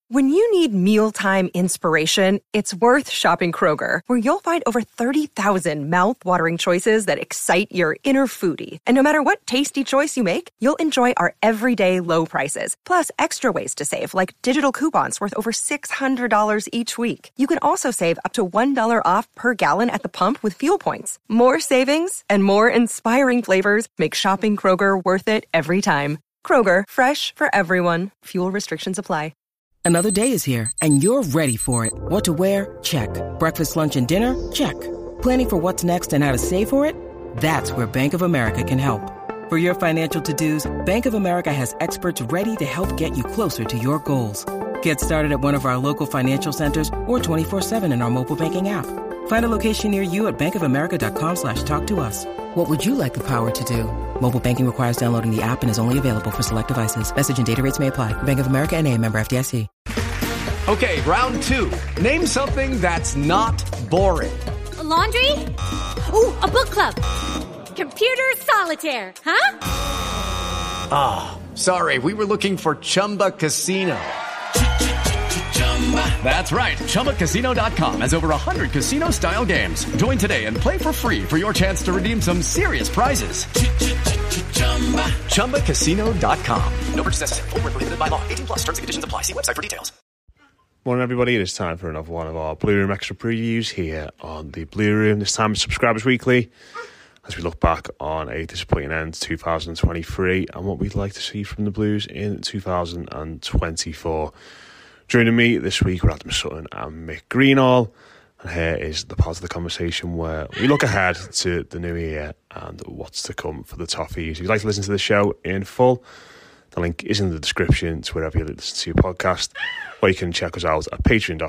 When you need mealtime inspiration, it's worth shopping Kroger, where you'll find over 30,000 mouth-watering choices that excite your inner foodie. And no matter what tasty choice you make, you'll enjoy our everyday low prices, plus extra ways to save, like digital coupons worth over $600 each week. You can also save up to $1 off per gallon at the pump with fuel points. More savings and more inspiring flavors make shopping Kroger worth it every time. Kroger, fresh for everyone. Fuel restrictions apply. Another day is here, and you're ready for it. What to wear? Check. Breakfast, lunch, and dinner? Check. Planning for what's next and how to save for it? That's where Bank of America can help. For your financial to-dos, Bank of America has experts ready to help get you closer to your goals. Get started at one of our local financial centers or 24/7 in our mobile banking app. Find a location near you at bankofamerica.com/talktous. What would you like the power to do? Mobile banking requires downloading the app and is only available for select devices. Message and data rates may apply. Bank of America N.A., member FDIC. Okay, round two. Name something that's not boring. A laundry? Ooh, a book club. Computer solitaire, huh? Ah, sorry, we were looking for Chumba Casino. That's right. ChumbaCasino.com has over 100 casino-style games. Join today and play for free for your chance to redeem some serious prizes. ChumbaCasino.com. No purchase necessary. Void where prohibited by law. 18 plus. Terms and conditions apply. See website for details. Morning, everybody. It is time for another one of our Blue Room Extra previews here on the Blue Room. This time, Subscribers Weekly, as we look back on a disappointing end to 2023 and what we'd like to see from the Blues in 2024. Joining me this week are Adam Sutton and Mick Greenall, and here is the part of the conversation where we look ahead to the new year and what's to come for the Toffees. If you'd like to listen to the show in full, the link is in the description to wherever you listen to your podcast, or you can check us out at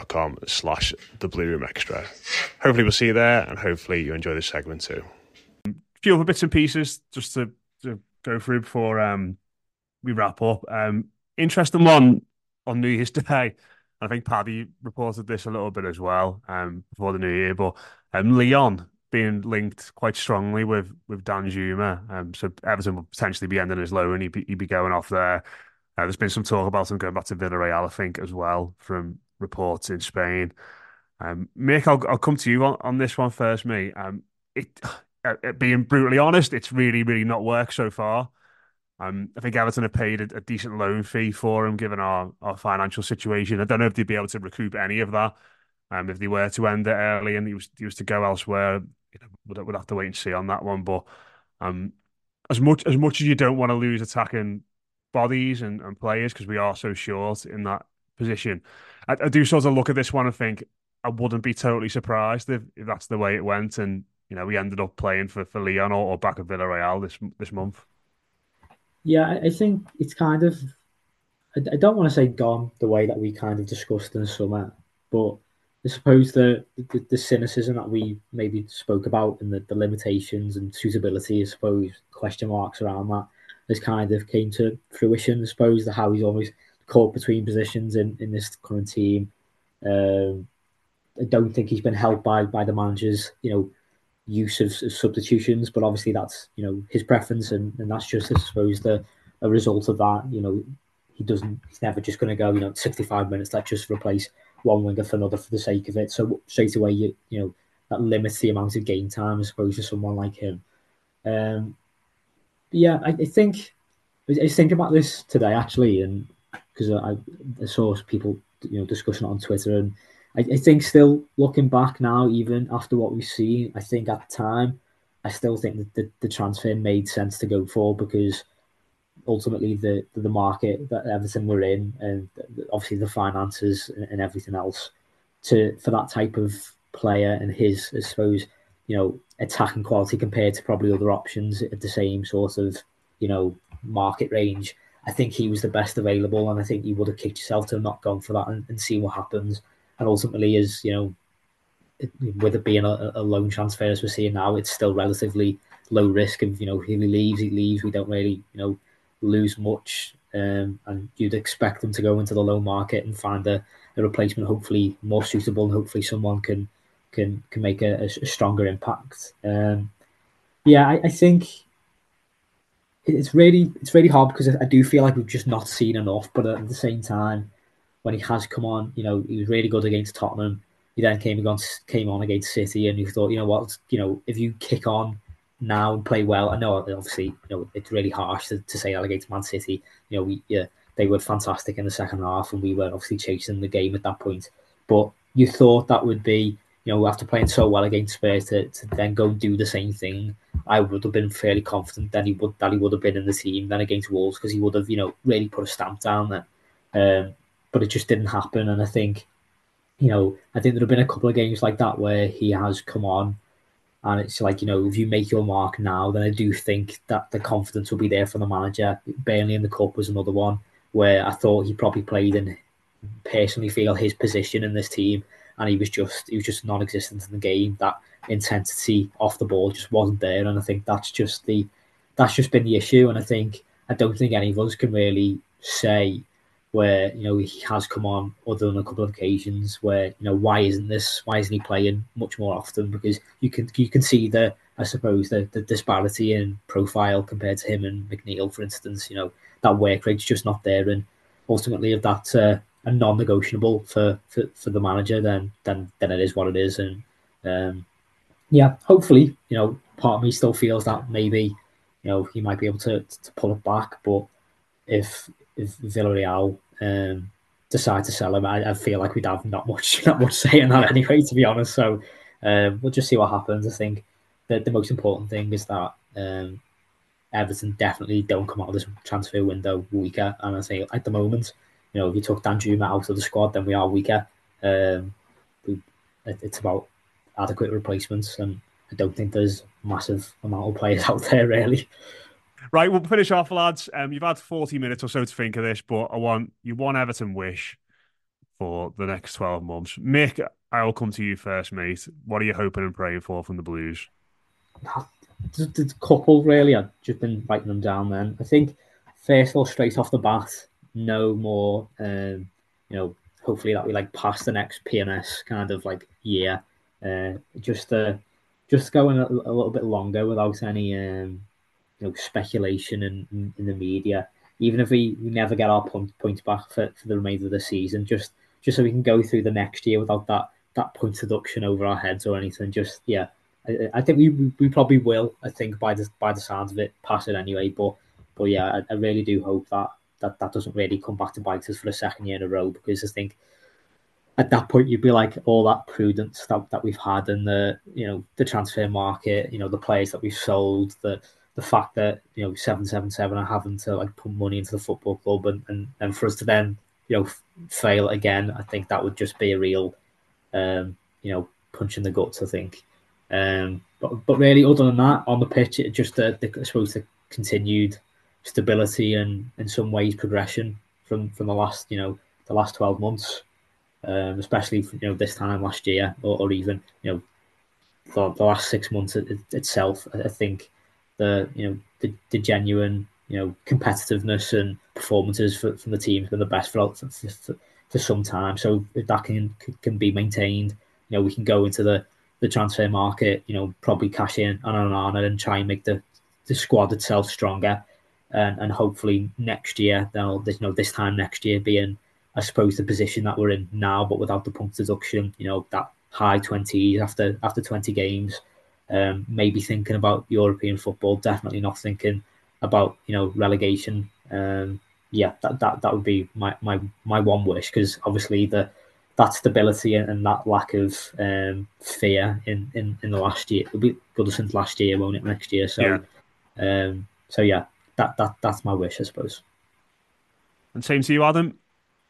patreon.com/theblueroomextra. Hopefully we'll see you there, and hopefully you enjoy this segment too. A few other bits and pieces just to go through before we wrap up. Interesting one on New Year's Day. I think Paddy reported this a little bit as well before the new year, but Leon being linked quite strongly with Danjuma. So Everton will potentially be ending his loan. He'd be going off there. There's been some talk about him going back to Villarreal, I think, as well, from reports in Spain. Mick, I'll come to you on this one first, mate. Being brutally honest, it's really, really not worked so far. I think Everton have paid a decent loan fee for him, given our financial situation. I don't know if they'd be able to recoup any of that if they were to end it early and he was to go elsewhere. We'd have to wait and see on that one. But as much as you don't want to lose attacking bodies and players, because we are so short in that position, I do sort of look at this one and think I wouldn't be totally surprised if that's the way it went, and we ended up playing for Leon or back at Villarreal this month. Yeah, I think it's kind of, I don't want to say gone the way that we kind of discussed in the summer, but I suppose the cynicism that we maybe spoke about and the limitations and suitability, I suppose, question marks around that, has kind of came to fruition, I suppose, how he's always caught between positions in this current team. I don't think he's been helped by the manager's, use of substitutions, but obviously that's his preference, and that's just, I suppose, a result of that. He's never just going to go 65 minutes, let's just replace one winger for another for the sake of it. So straight away that limits the amount of game time, I suppose, for someone like him. I think I was thinking about this today actually, and because I saw people discussing it on Twitter, and I think still looking back now, even after what we've seen, I think at the time, I still think that the transfer made sense to go for, because ultimately the market that Everton were in, and obviously the finances and everything else, for that type of player and his, I suppose, attacking quality compared to probably other options at the same sort of, market range, I think he was the best available, and I think you would have kicked yourself to have not gone for that and see what happens. And ultimately, as with it being a loan transfer as we're seeing now, it's still relatively low risk of, if he leaves. We don't really, lose much. And you'd expect them to go into the loan market and find a replacement, hopefully more suitable, and hopefully someone can make a stronger impact. I think it's really hard, because I do feel like we've just not seen enough. But at the same time, when he has come on, he was really good against Tottenham. He then came on against City, and you thought, if you kick on now and play well, I know obviously, it's really harsh to say that against Man City. They were fantastic in the second half, and we were obviously chasing the game at that point. But you thought that would be, after playing so well against Spurs, to then go and do the same thing. I would have been fairly confident that he would have been in the team then against Wolves, because he would have, really put a stamp down there. But it just didn't happen, and I think there have been a couple of games like that where he has come on, and it's like, if you make your mark now, then I do think that the confidence will be there for the manager. Burnley in the Cup was another one where I thought he probably played and personally feel his position in this team, and he was just non-existent in the game. That intensity off the ball just wasn't there, and I think that's just been the issue. And I don't think any of us can really say where he has come on other than a couple of occasions where why isn't he playing much more often, because you can see the disparity in profile compared to him and McNeil, for instance. That work rate's just not there, and ultimately if that's a non-negotiable for the manager, then it is what it is. And hopefully part of me still feels that maybe he might be able to pull it back, but if Villarreal decide to sell him, I feel like we'd have not much say in that anyway, to be honest. So we'll just see what happens. I think that the most important thing is that Everton definitely don't come out of this transfer window weaker. And I think at the moment, if you took Danjuma out of the squad, then we are weaker. It's about adequate replacements, and I don't think there's a massive amount of players out there really. Right, we'll finish off, lads. You've had 40 minutes or so to think of this, but I want one Everton wish for the next 12 months. Mick, I'll come to you first, mate. What are you hoping and praying for from the Blues? There's a couple, really. I've just been writing them down then. I think, first of all, straight off the bat, no more, hopefully that we pass the next PNS kind of year. Just going a little bit longer without any speculation in the media, even if we never get our points back for the remainder of the season, just so we can go through the next year without that point deduction over our heads or anything. I think we probably will. I think by the sounds of it, pass it anyway. But yeah, I really do hope that doesn't really come back to bite us for a second year in a row, because I think at that point you'd be like, all that prudence that we've had in the transfer market, the players that we've sold, the fact that 777 are having to put money into the football club, and for us to then fail again, I think that would just be a real punch in the guts, I think. But really, other than that, on the pitch, it just I suppose the continued stability and in some ways progression from the last 12 months, especially this time last year, or even the last 6 months itself. I think the genuine competitiveness and performances from the team have been the best for some time. So if that can be maintained, we can go into the transfer market, probably cash in on Onana and try and make the squad itself stronger, and hopefully next year this time next year be in, I suppose, the position that we're in now, but without the point deduction, that high 20s after 20 games. Maybe thinking about European football, definitely not thinking about relegation. That would be my one wish, because obviously that stability and that lack of fear in the last year, it'll be Goodison's last year, won't it, next year? So yeah. That's my wish, I suppose. And same to you, Adam.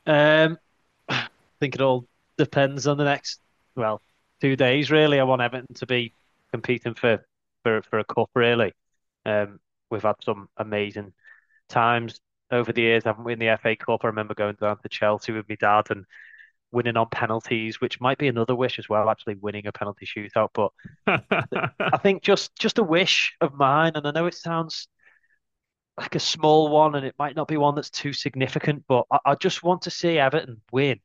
I think it all depends on the next 2 days, really. I want Everton to be competing for a cup, really. We've had some amazing times over the years, haven't we, in the FA Cup? I remember going down to Chelsea with my dad and winning on penalties, which might be another wish as well, actually winning a penalty shootout. But I think just a wish of mine, and I know it sounds like a small one, and it might not be one that's too significant, but I just want to see Everton win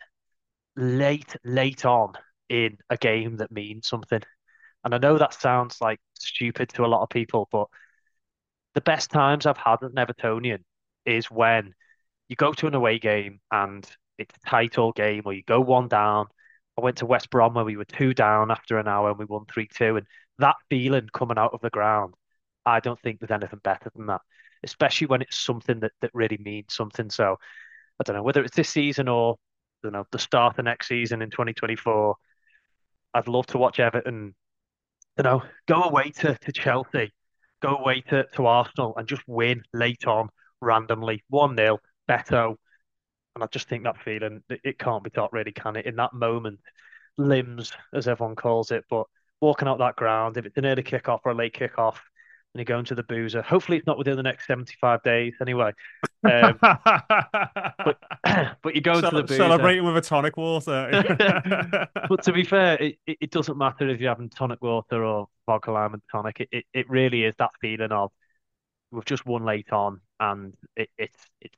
late on in a game that means something. And I know that sounds like stupid to a lot of people, but the best times I've had as an Evertonian is when you go to an away game and it's tight all game, or you go one down. I went to West Brom where we were 2 down after an hour and we won 3-2. And that feeling coming out of the ground, I don't think there's anything better than that, especially when it's something that really means something. So I don't know whether it's this season or the start of next season in 2024. I'd love to watch Everton, go away to Chelsea, go away to Arsenal and just win late on randomly 1-0, Beto. And I just think that feeling, it can't be taught really, can it? In that moment, limbs, as everyone calls it, but walking out that ground, if it's an early kickoff or a late kickoff, and you're going to the boozer, hopefully it's not within the next 75 days anyway. But you go into the boozer. Celebrating with a tonic water. But to be fair, it doesn't matter if you're having tonic water or vodka lime and tonic. It really is that feeling of we've just won late on, and it's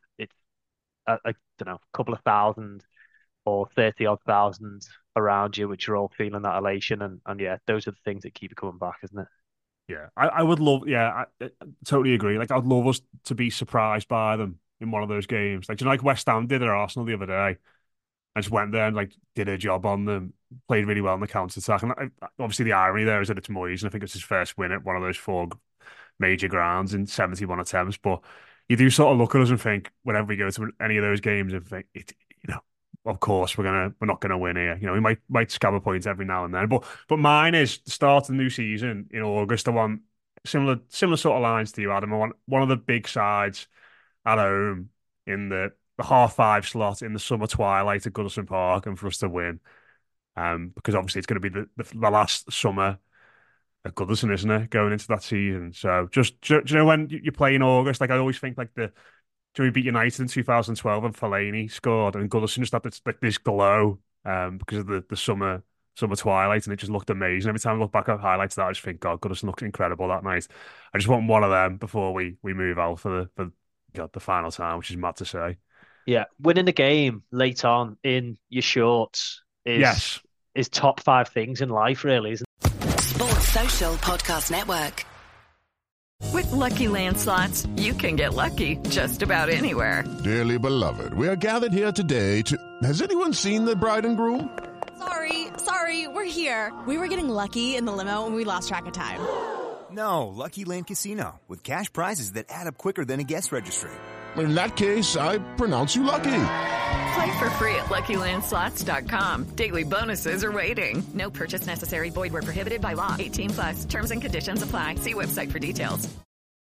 I don't know, a couple of thousand or 30-odd thousand around you, which are all feeling that elation. And yeah, those are the things that keep you coming back, isn't it? Yeah, I would love, I totally agree. Like, I'd love us to be surprised by them in one of those games. Like West Ham did at Arsenal the other day. I just went there and did a job on them, played really well in the counter-attack. And obviously the irony there is that it's Moyes, and I think it's his first win at one of those 4 major grounds in 71 attempts. But you do sort of look at us and think, whenever we go to any of those games, and think, of course we're not gonna win here. We might scab a point every now and then. But mine is the start of the new season in August. I want similar sort of lines to you, Adam. I want one of the big sides at home in the 5:30 slot in the summer twilight at Goodison Park, and for us to win. Because obviously it's going to be the last summer at Goodison, isn't it? Going into that season. So do you know when you play in August? I always think we beat United in 2012 and Fellaini scored, and Goodison just had this glow because of the summer twilight, and it just looked amazing. Every time I look back at highlights of that, I just think, God, Goodison looked incredible that night. I just want one of them before we move out for the final time, which is mad to say. Yeah, winning the game late on in your shorts is top 5 things in life, really, isn't it? Sports Social Podcast Network. With Lucky Land Slots, you can get lucky just about anywhere. Dearly beloved, we are gathered here today to... Has anyone seen the bride and groom? Sorry, we're here. We were getting lucky in the limo and we lost track of time. No, Lucky Land Casino, with cash prizes that add up quicker than a guest registry. In that case, I pronounce you lucky. Play for free at LuckyLandSlots.com. Daily bonuses are waiting. No purchase necessary. Void where prohibited by law. 18+. Terms and conditions apply. See website for details.